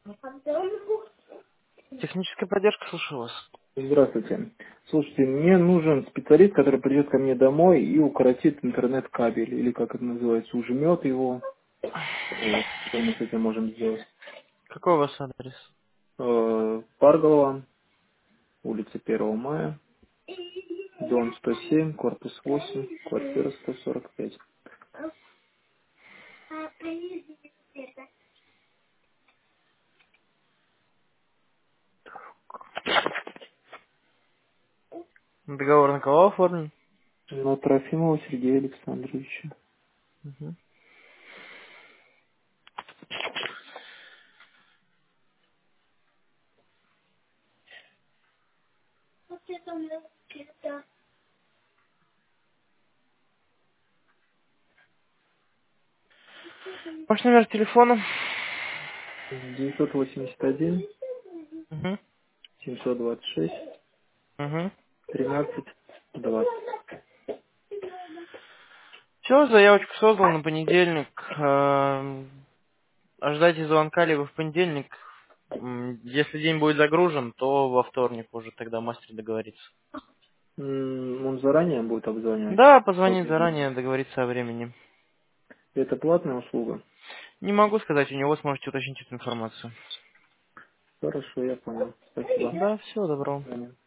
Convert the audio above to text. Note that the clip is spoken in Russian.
Техническая поддержка, слушаю вас. Здравствуйте. Слушайте, мне нужен специалист, который придет ко мне домой и укоротит интернет-кабель, или как это называется, ужмет его. Вот. Что мы с этим можем сделать? Какой у вас адрес? Парголова, улица 1 мая, дом 107, корпус 8, квартира 145. Договор на кого оформлен? На Трофимова Сергея Александровича. Мгм. Ваш номер телефона? 981 Угу. 726 Угу. 13 20. Все, заявочку создал на понедельник. Ожидайте звонка либо в понедельник. Если день будет загружен, то во вторник уже тогда мастер договорится. Он заранее будет обзванивать? Да, позвонит заранее, договориться о времени. Это платная услуга? Не могу сказать, у него сможете уточнить эту информацию. Хорошо, я понял. Спасибо. Да, всего доброго. До свидания.